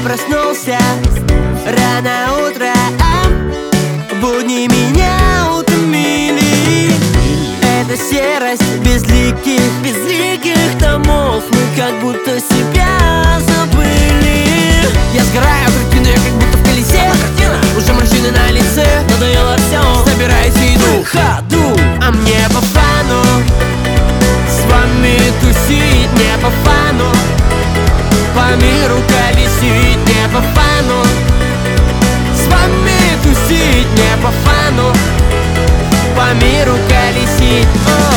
проснулся рано утром, будни меня утомили. Это серость безликих домов, мы как будто себя забыли. Я сгораю в рутине, как будто в колесе. Уже морщины на лице, надоело все. Собираюсь и иду в ходу, а мне по фану с вами тусить, не по фану. По миру колесить, не по фану. С вами тусить, не по фану. По миру колесить.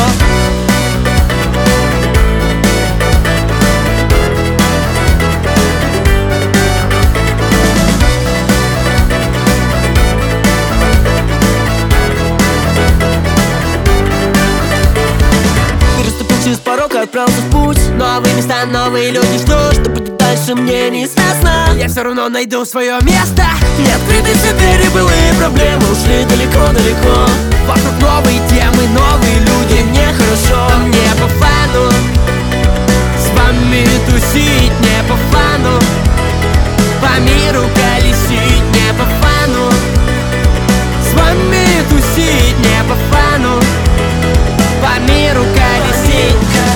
Переступил через порог и отправился в путь. Новые места, новые люди, что будет дальше, мне неизвестно. Я все равно найду свое место. Не открыты все двери, былые проблемы ушли далеко-далеко. Вокруг новые темы, новые люди, мне хорошо. А мне по фану с вами тусить, не по фану. По миру колесить, не по фану. С вами тусить, не по фану. По миру колесить.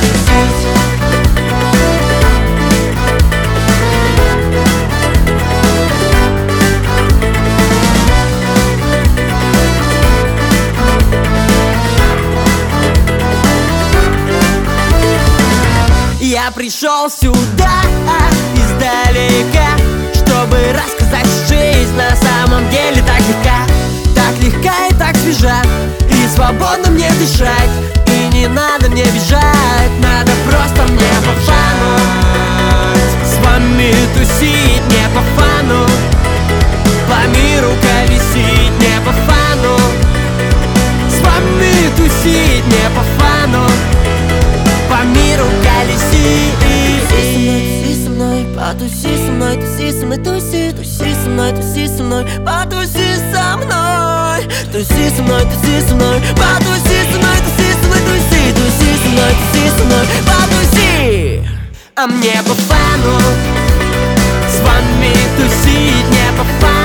Я пришел сюда издалека, чтобы рассказать, жизнь на самом деле так легка и так свежа. И свободно мне дышать, и не надо мне бежать. Надо просто мне по фану с вами тусить, не по фану. По миру колесить, не по фану. С вами тусить, не по фану. По миру колесить. Туси со мной, потуси со мной, туси со мной, туси со мной, туси со мной, потуси со мной. Туси со мной, туси со мной, потуси со мной, туси со мной, туси со мной, туси со мной, потуси. А мне по фану с вами тусить, не по фану.